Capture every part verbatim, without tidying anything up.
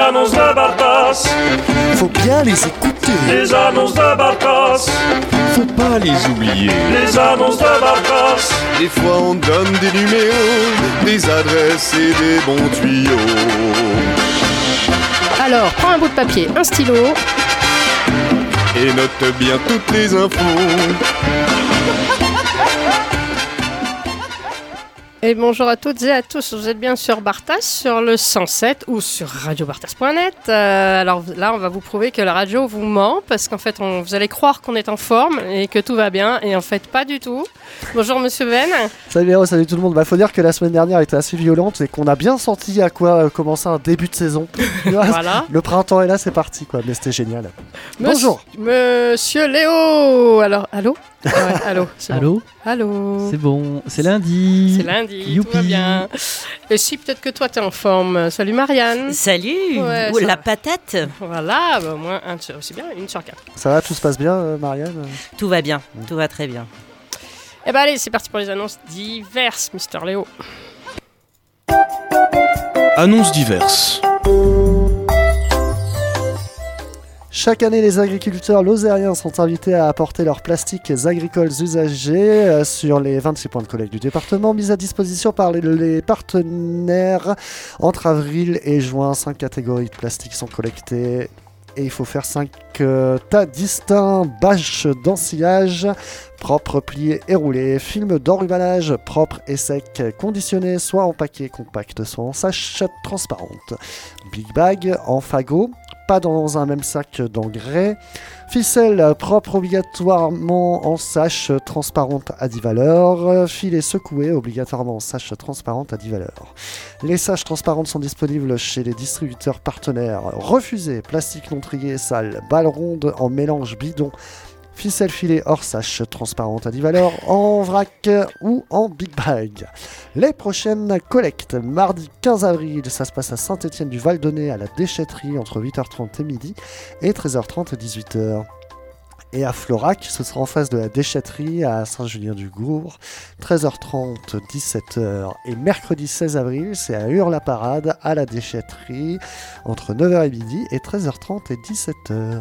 annonces de Bartas. Faut bien les écouter. Les annonces de Bartas. Faut pas les oublier. Les annonces de Bartas. Des fois on donne des numéros, des adresses et des bons tuyaux. Alors, prends un bout de papier, un stylo. Et note bien toutes les infos. Et bonjour à toutes et à tous, vous êtes bien sur Bartas, sur le cent sept ou sur radio bartas point net. Euh, alors là, on va vous prouver que la radio vous ment, parce qu'en fait, on, vous allez croire qu'on est en forme et que tout va bien, et en fait, pas du tout. Bonjour Monsieur Ben. Salut Véro, salut tout le monde. Bah, faut dire que la semaine dernière était assez violente et qu'on a bien senti à quoi euh, commencer un début de saison. Voilà. Le printemps est là, c'est parti quoi, mais c'était génial. Monsieur, Bonjour. Monsieur Léo. Alors, allô ouais, allô, c'est Allô bon. Allô. C'est bon, c'est lundi. C'est lundi, Youpi. tout va bien. Et si peut-être que toi t'es en forme. Salut Marianne. Salut. Ouais, Oh, ça la va. patate. Voilà, bah, au moins un sur, aussi bien, une sur quatre. Ça va, tout se passe bien euh, Marianne? Tout va bien, tout va très bien. Eh ben allez, c'est parti pour les annonces diverses, Mister Léo. Annonces diverses. Chaque année, les agriculteurs lozériens sont invités à apporter leurs plastiques agricoles usagés euh, sur les vingt-six points de collecte du département, mis à disposition par les, les partenaires. Entre avril et juin, cinq catégories de plastiques sont collectées. Et il faut faire cinq euh, tas distincts: bâches d'ensillage, propres, pliées et roulées, film d'enrubannage, propre et sec, conditionné, soit en paquet compact, soit en sachette transparente, big bag en fagot, pas dans un même sac d'engrais, ficelle propre obligatoirement en sache transparente à dix valeurs, filet secoué obligatoirement en sache transparente à dix valeurs. Les saches transparentes sont disponibles chez les distributeurs partenaires. Refusé, plastique non trié, sale, balle ronde en mélange bidon, ficelle filet hors sache transparente à dix valeurs, en vrac ou en big bag. Les prochaines collectes, mardi quinze avril, ça se passe à Saint-Étienne-du-Val-de-Nez à la déchetterie entre huit heures trente et midi et treize heures trente et dix-huit heures. Et à Florac, ce sera en face de la déchetterie à Saint-Julien-du-Gour, treize heures trente, dix-sept heures. Et mercredi seize avril, c'est à Hurs-la-Parade à la déchetterie entre neuf heures et midi et treize heures trente et dix-sept heures.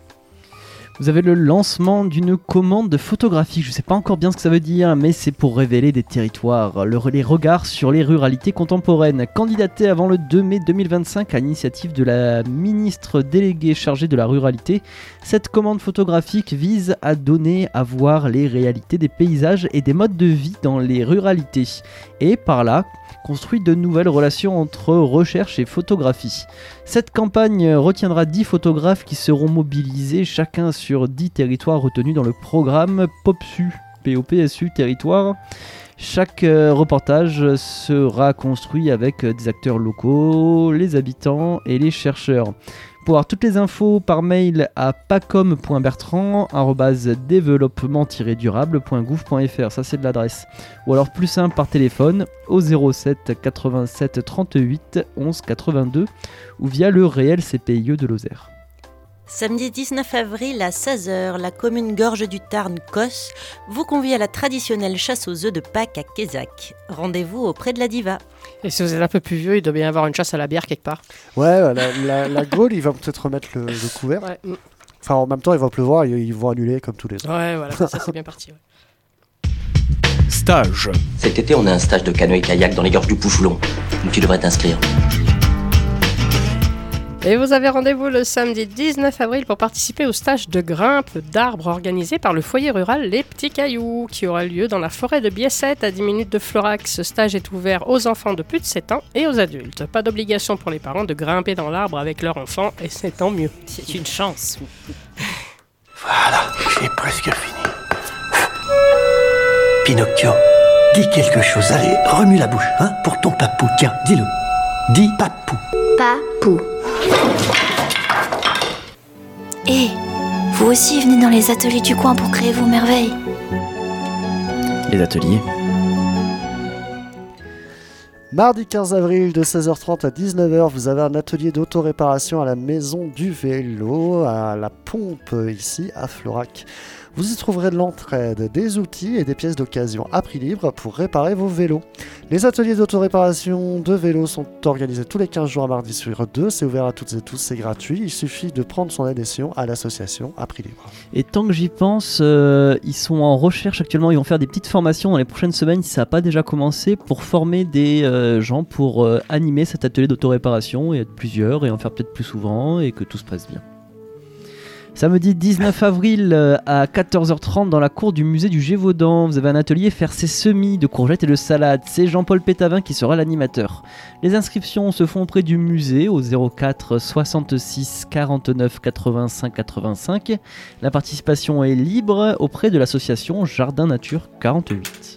Vous avez le lancement d'une commande photographique. Je ne sais pas encore bien ce que ça veut dire, mais c'est pour révéler des territoires. Le, les regards sur les ruralités contemporaines. Candidaté avant le deux mai deux mille vingt-cinq à l'initiative de la ministre déléguée chargée de la ruralité, cette commande photographique vise à donner à voir les réalités des paysages et des modes de vie dans les ruralités. Et par là, construit de nouvelles relations entre recherche et photographie. Cette campagne retiendra dix photographes qui seront mobilisés chacun sur dix territoires retenus dans le programme POPSU, P O P S U territoire. Chaque euh, reportage sera construit avec des acteurs locaux, les habitants et les chercheurs. Pour avoir toutes les infos par mail à pacom point bertrand arobase développement tiret durable point gouv point f r, ça c'est de l'adresse. Ou alors plus simple par téléphone au zéro sept quatre-vingt-sept trente-huit onze quatre-vingt-deux ou via le réel C P I E de Lozère. Samedi dix-neuf avril à seize heures, la commune Gorge du Tarn Cos vous convie à la traditionnelle chasse aux œufs de Pâques à Quézac. Rendez-vous auprès de la Diva. Et si vous êtes un peu plus vieux, il doit bien y avoir une chasse à la bière quelque part. Ouais, la, la, la Gaule, ils vont peut-être remettre le, le couvert. Ouais. Enfin, en même temps, il va pleuvoir et ils vont annuler comme tous les autres. Ouais, voilà, ça c'est bien parti. Ouais. Stage. Cet été, on a un stage de canoë-kayak dans les gorges du Pouffoulon. Donc tu devrais t'inscrire. Et vous avez rendez-vous le samedi dix-neuf avril pour participer au stage de grimpe d'arbres organisé par le foyer rural Les Petits Cailloux, qui aura lieu dans la forêt de Biessette à dix minutes de Florac. Ce stage est ouvert aux enfants de plus de sept ans et aux adultes. Pas d'obligation pour les parents de grimper dans l'arbre avec leur enfant, et c'est tant mieux. C'est une chance. Voilà, j'ai presque fini. Pinocchio, dis quelque chose. Allez, remue la bouche, hein, pour ton papou. Tiens, dis-le. Dis papou. Papou. Et vous aussi venez dans les ateliers du coin pour créer vos merveilles. Les ateliers. Mardi quinze avril de seize heures trente à dix-neuf heures, vous avez un atelier d'autoréparation à la maison du vélo, à la pompe ici à Florac. Vous y trouverez de l'entraide, des outils et des pièces d'occasion à prix libre pour réparer vos vélos. Les ateliers d'autoréparation de vélos sont organisés tous les quinze jours à mardi sur deux. C'est ouvert à toutes et tous, c'est gratuit. Il suffit de prendre son adhésion à l'association à prix libre. Et tant que j'y pense, euh, ils sont en recherche actuellement. Ils vont faire des petites formations dans les prochaines semaines, si ça n'a pas déjà commencé, pour former des euh, gens pour euh, animer cet atelier d'autoréparation et être plusieurs et en faire peut-être plus souvent et que tout se passe bien. Samedi dix-neuf avril euh, à quatorze heures trente dans la cour du musée du Gévaudan, vous avez un atelier faire ses semis de courgettes et de salade. C'est Jean-Paul Pétavin qui sera l'animateur. Les inscriptions se font auprès du musée au zéro quatre soixante-six quarante-neuf quatre-vingt-cinq quatre-vingt-cinq. La participation est libre auprès de l'association Jardin Nature quarante-huit.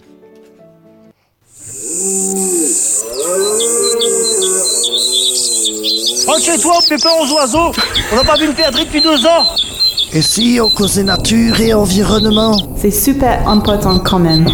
Rentre chez toi, on fait peur aux oiseaux. On n'a pas vu une perdrix depuis deux ans. Et si on causait nature et environnement? C'est super important quand même.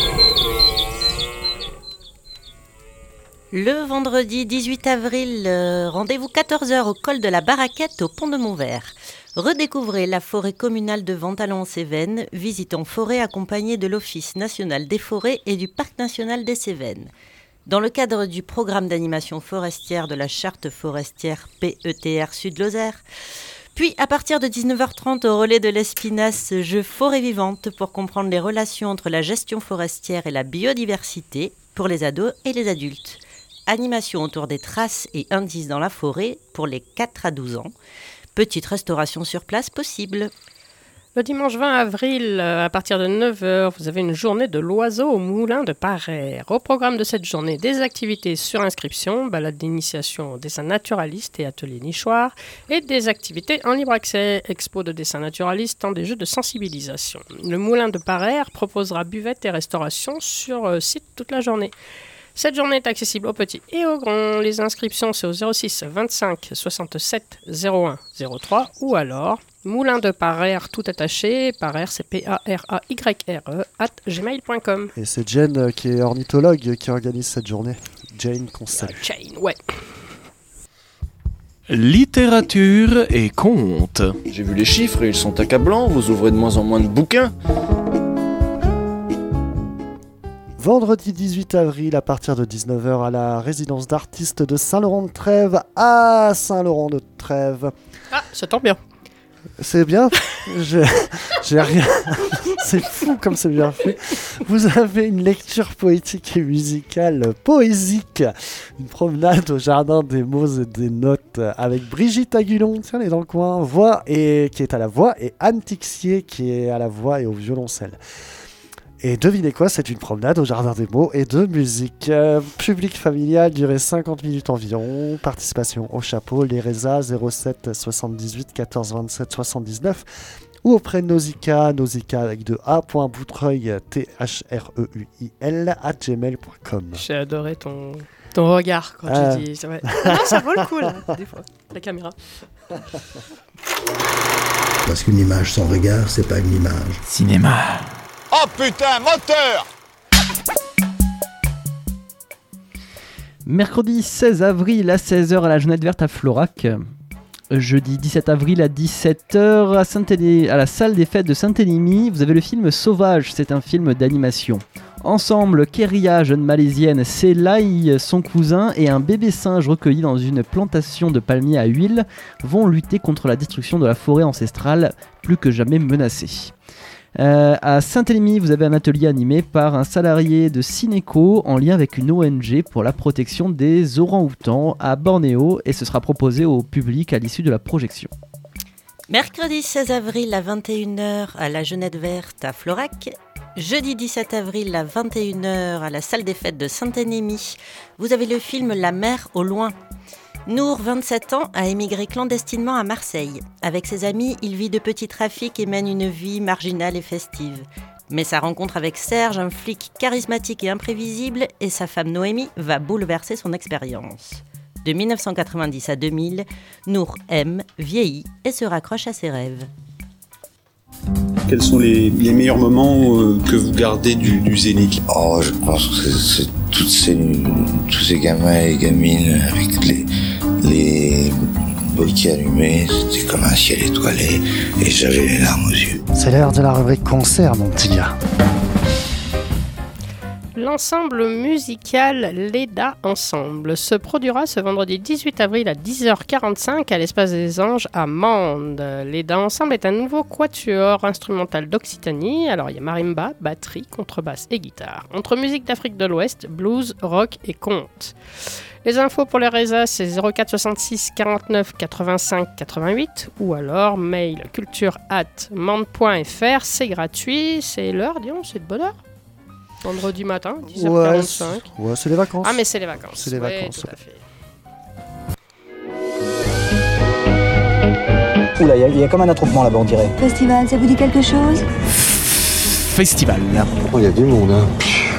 Le vendredi dix-huit avril, euh, rendez-vous quatorze heures au col de la Baraquette au pont de Montvert. Redécouvrez la forêt communale de Ventalon-en-Cévennes, visite en forêt accompagnée de l'Office national des forêts et du Parc national des Cévennes. Dans le cadre du programme d'animation forestière de la charte forestière P E T R Sud-Lozère. Puis, à partir de dix-neuf heures trente, au relais de l'Espinasse, jeu Forêt vivante pour comprendre les relations entre la gestion forestière et la biodiversité pour les ados et les adultes. Animation autour des traces et indices dans la forêt pour les quatre à douze ans. Petite restauration sur place possible. Le dimanche vingt avril, à partir de neuf heures, vous avez une journée de l'oiseau au moulin de Parère. Au programme de cette journée, des activités sur inscription, balade d'initiation au dessin naturaliste et atelier nichoir, et des activités en libre accès, expo de dessin naturaliste, tant des jeux de sensibilisation. Le moulin de Parère proposera buvette et restauration sur euh, site toute la journée. Cette journée est accessible aux petits et aux grands. Les inscriptions, c'est au zéro six vingt-cinq soixante-sept zéro un zéro trois ou alors moulin de Parère tout attaché, Parère c'est P A R A Y R E, at gmail point com. Et c'est Jane euh, qui est ornithologue qui organise cette journée. Jane qu'on salue. Jane, ouais. Littérature et contes. J'ai vu les chiffres et ils sont accablants, vous ouvrez de moins en moins de bouquins. Vendredi dix-huit avril, à partir de dix-neuf heures, à la résidence d'artistes de Saint-Laurent-de-Trèves, à Saint-Laurent-de-Trèves. Ah, ça tombe bien. C'est bien, j'ai, j'ai rien. C'est fou comme c'est bien fait. Vous avez une lecture poétique et musicale poésique, une promenade au jardin des mots et des notes avec Brigitte Agulon, tiens, elle est dans le coin, voix et qui est à la voix, et Anne Tixier qui est à la voix et au violoncelle. Et devinez quoi, c'est une promenade au jardin des mots et de musique. Euh, public familial, durée cinquante minutes environ. Participation au chapeau, les Reza zéro sept soixante-dix-huit quatorze vingt-sept soixante-dix-neuf ou auprès de Nausicaa, Nausicaa avec deux A, point Boutreuil, T H R E U I L, at gmail point com. J'ai adoré ton, ton regard quand euh... tu dis. C'est vrai. Non, ça vaut le coup là, des fois, la caméra. Parce qu'une image sans regard, c'est pas une image. Cinéma. Oh putain, moteur! Mercredi seize avril à seize heures à la Jeunette Verte à Florac. Jeudi dix-sept avril à dix-sept heures à, Saint-Élie, à la salle des fêtes de Saint-Élimie, vous avez le film Sauvage, c'est un film d'animation. Ensemble, Keria, jeune malaisienne, Selai, son cousin et un bébé singe recueilli dans une plantation de palmiers à huile vont lutter contre la destruction de la forêt ancestrale, plus que jamais menacée. Euh, à Saint-Élimie, vous avez un atelier animé par un salarié de Cineco en lien avec une O N G pour la protection des orang-outans à Bornéo et ce sera proposé au public à l'issue de la projection. Mercredi seize avril à vingt et une heures à la Jeunette Verte à Florac. Jeudi dix-sept avril à vingt et une heures à la salle des fêtes de Saint-Énémy, vous avez le film La mer au loin. Nour, vingt-sept ans, a émigré clandestinement à Marseille. Avec ses amis, il vit de petits trafics et mène une vie marginale et festive. Mais sa rencontre avec Serge, un flic charismatique et imprévisible, et sa femme Noémie, va bouleverser son expérience. De dix-neuf cent quatre-vingt-dix à deux mille, Nour aime, vieillit et se raccroche à ses rêves. Quels sont les, les meilleurs moments euh, que vous gardez du, du Zénith ? Oh, je pense que c'est, c'est toutes ces, tous ces gamins et gamines avec les, les, boîtier allumé, c'était comme un ciel étoilé, et j'avais les larmes aux yeux. C'est l'heure de la rubrique concert, mon petit gars. L'ensemble musical Leda Ensemble se produira ce vendredi dix-huit avril à dix heures quarante-cinq à l'Espace des Anges à Mende. Leda Ensemble est un nouveau quatuor instrumental d'Occitanie. Alors il y a marimba, batterie, contrebasse et guitare. Entre musique d'Afrique de l'Ouest, blues, rock et conte. Les infos pour les résas, c'est zéro quatre soixante-six quarante-neuf quatre-vingt-cinq quatre-vingt-huit ou alors mail culture arobase mende point f r. C'est gratuit, c'est l'heure, disons, c'est de bonne heure. Vendredi matin, dix heures quarante-cinq. Ouais, c'est, ouais, c'est les vacances. Ah, mais c'est les vacances. C'est les ouais, vacances. Tout à fait. Oula, il y, y a comme un attroupement là-bas, on dirait. Festival, ça vous dit quelque chose? Festival. Oh, il y a du monde, hein.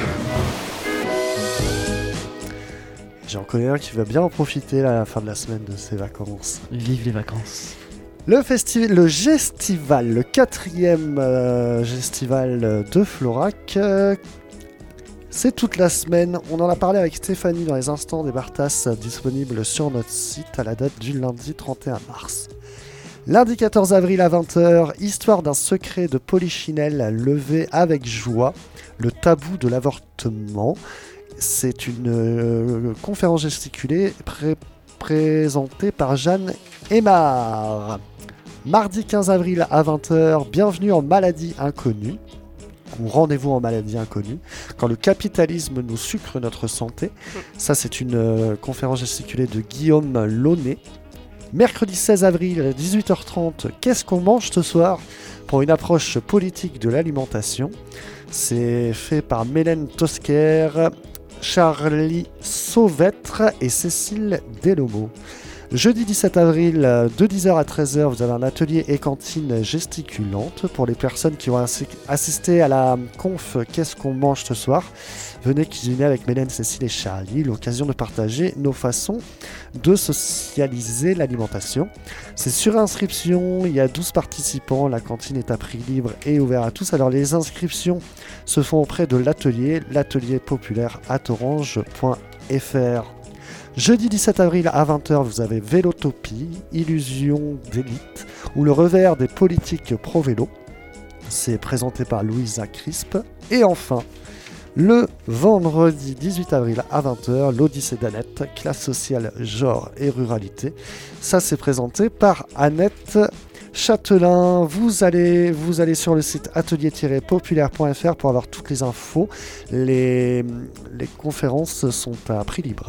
J'en connais un qui va bien en profiter à la fin de la semaine de ses vacances. Vive les vacances. Le festival, le Gestival, le quatrième euh, Gestival de Florac, euh, c'est toute la semaine. On en a parlé avec Stéphanie dans les instants des Bartas disponibles sur notre site à la date du lundi trente et un mars. Lundi quatorze avril à vingt heures, histoire d'un secret de Polichinelle levé avec joie, le tabou de l'avortement. C'est une euh, conférence gesticulée pré- présentée par Jeanne Aymar. Mardi quinze avril à vingt heures, bienvenue en maladie inconnue, ou rendez-vous en maladie inconnue, quand le capitalisme nous sucre notre santé. Ça, c'est une euh, conférence gesticulée de Guillaume Launay. Mercredi seize avril, dix-huit heures trente, qu'est-ce qu'on mange ce soir pour une approche politique de l'alimentation. C'est fait par Mélène Tosquer, Charlie Sauvêtre et Cécile Delomo. Jeudi dix-sept avril, de dix heures à treize heures, vous avez un atelier et cantine gesticulante pour les personnes qui ont assi- assisté à la conf « Qu'est-ce qu'on mange ce soir ?» Venez cuisiner avec Mélène, Cécile et Charlie, l'occasion de partager nos façons de socialiser l'alimentation. C'est sur inscription, il y a douze participants, la cantine est à prix libre et ouverte à tous. Alors les inscriptions se font auprès de l'atelier, l'atelier populaire at orange point f r. Jeudi dix-sept avril à vingt heures, vous avez Vélotopie, Illusion d'élite, ou le revers des politiques pro-vélo. C'est présenté par Louisa Crisp. Et enfin, le vendredi dix-huit avril à vingt heures, l'Odyssée d'Annette, classe sociale, genre et ruralité. Ça, c'est présenté par Annette Châtelain. Vous allez, vous allez sur le site atelier tiret populaire point f r pour avoir toutes les infos. Les, les conférences sont à prix libre.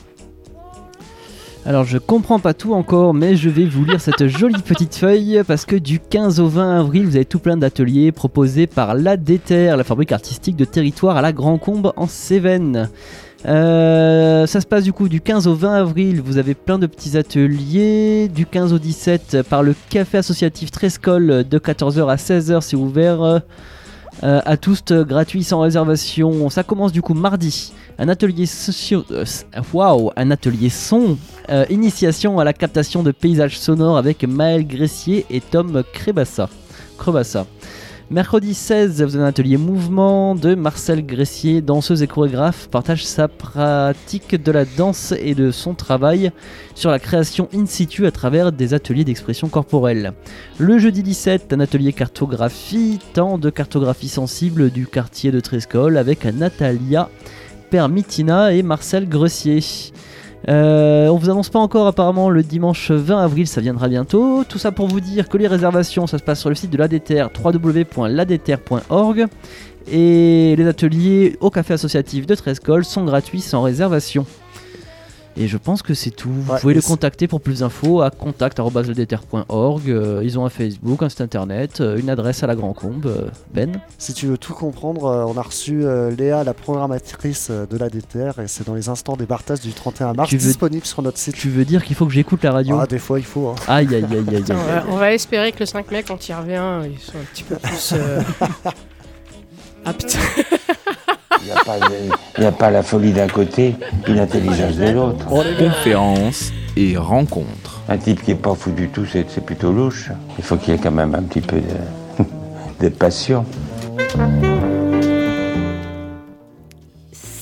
Alors je comprends pas tout encore, mais je vais vous lire cette jolie petite feuille parce que du quinze au vingt avril, vous avez tout plein d'ateliers proposés par la Déter, la fabrique artistique de territoire à la Grand-Combe en Cévennes. Euh, ça se passe du coup du quinze au vingt avril, vous avez plein de petits ateliers. Du quinze au dix-sept par le café associatif Trescol de quatorze heures à seize heures, c'est ouvert euh, à tous, euh, gratuit sans réservation. Ça commence du coup mardi. Un atelier socio... euh, wow, un atelier son, euh, initiation à la captation de paysages sonores avec Maël Gressier et Tom Crébassa. Crébassa. Mercredi seize, vous avez un atelier mouvement de Marcel Gressier, danseuse et chorégraphe, partage sa pratique de la danse et de son travail sur la création in situ à travers des ateliers d'expression corporelle. Le jeudi dix-sept, un atelier cartographie, temps de cartographie sensible du quartier de Trescol avec Natalia Permitina et Marcel Gressier. Euh, on vous annonce pas encore apparemment le dimanche vingt avril, ça viendra bientôt. Tout ça pour vous dire que les réservations, ça se passe sur le site de l'A D T R, w w w point la d t r point org, et les ateliers au café associatif de Trescol sont gratuits sans réservation. Et je pense que c'est tout. Vous ouais, pouvez le c'est... contacter pour plus d'infos à contact arobase la d t r point org. Euh, ils ont un Facebook, un site internet, euh, une adresse à la Grand-Combe. Euh, Ben. Si tu veux tout comprendre, euh, on a reçu euh, Léa, la programmatrice euh, de l'A D T R, et c'est dans les instants des Bartas du trente et un mars, tu veux... disponible sur notre site. Tu veux dire qu'il faut que j'écoute la radio? Ah, des fois il faut. Hein. Aïe aïe aïe aïe. aïe. Attends, on, va, on va espérer que le cinq mai, quand il revient, ils sont un petit peu plus euh... aptes. Il n'y a, a pas la folie d'un côté et l'intelligence de l'autre. Conférences et rencontres. Un type qui n'est pas fou du tout, c'est, c'est plutôt louche. Il faut qu'il y ait quand même un petit peu de, de passion.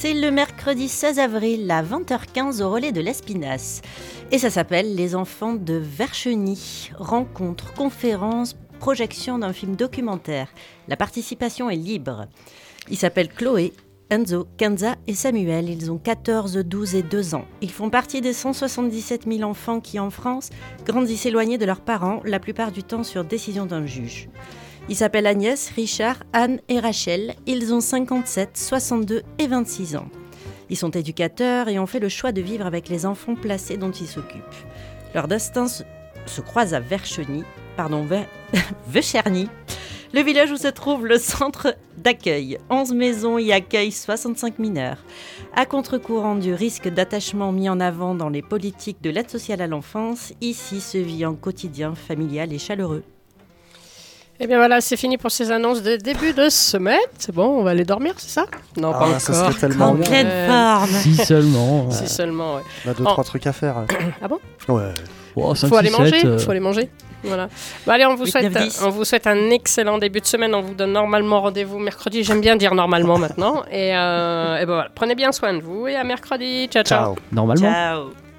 C'est le mercredi seize avril à vingt heures quinze au relais de l'Espinasse. Et ça s'appelle Les enfants de Vercheny. Rencontre, conférence, projection d'un film documentaire. La participation est libre. Ils s'appellent Chloé, Enzo, Kenza et Samuel. Ils ont quatorze, douze et deux ans. Ils font partie des cent soixante-dix-sept mille enfants qui, en France, grandissent éloignés de leurs parents, la plupart du temps sur décision d'un juge. Ils s'appellent Agnès, Richard, Anne et Rachel. Ils ont cinquante-sept, soixante-deux et vingt-six ans. Ils sont éducateurs et ont fait le choix de vivre avec les enfants placés dont ils s'occupent. Leur destin se, se croise à Vercheny, pardon, Ver... Vecherny, le village où se trouve le centre d'accueil. onze maisons y accueillent soixante-cinq mineurs. À contre-courant du risque d'attachement mis en avant dans les politiques de l'aide sociale à l'enfance, ici se vit un quotidien familial et chaleureux. Et bien voilà, c'est fini pour ces annonces de début de semaine. C'est bon, on va aller dormir, c'est ça? Non, ah, pas ça encore. serait tellement en bien. pleine forme. Si seulement. Si seulement, ouais. On a deux, En- trois trucs à faire. Ah bon? Ouais. Oh, cinq, Faut aller six, manger, sept, euh, faut aller manger. Voilà. Bon, allez, on vous, huit, souhaite, neuf, dix. on vous souhaite un excellent début de semaine. On vous donne normalement rendez-vous mercredi. J'aime bien dire normalement maintenant. Et, euh, et ben voilà. Prenez bien soin de vous et à mercredi. Ciao, ciao. Ciao. Normalement. Ciao.